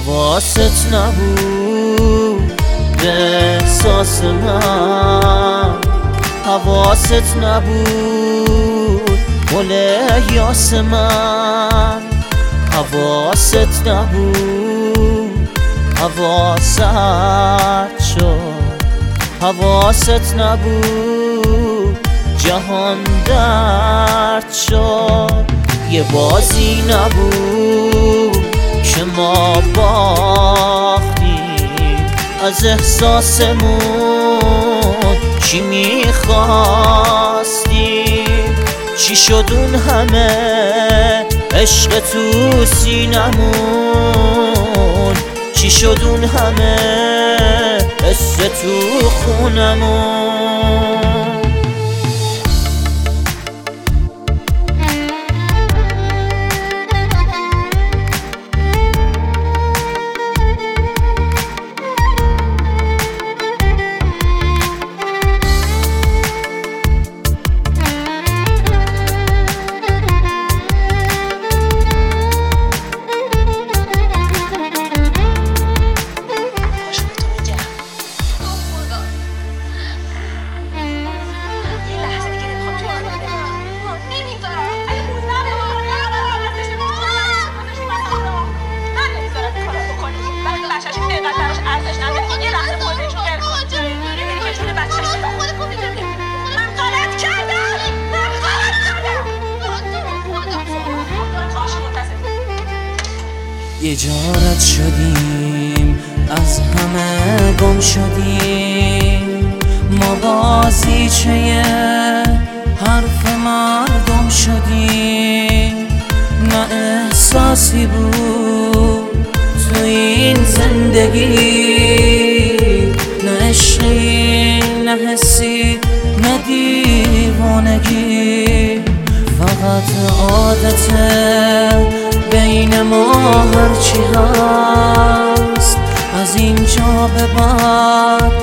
حواست نبود به احساس من، حواست نبود گل یاس من، حواست نبود حواست شد، حواست نبود جهان درد شد. یه بازی نبود که ما باختیم، از احساسمون چی میخواستیم؟ چی شد اون همه عشق تو سینمون؟ چی شد اون همه حس تو خونمون؟ یه جا رد شدیم، از همه گم شدیم، ما بازیچه حرف مردم شدیم. نه احساسی بود تو این زندگی، نه عشقی نه حسی نه دیوانگی، فقط عادته بین ما هرچی هست. از اینجا به بعد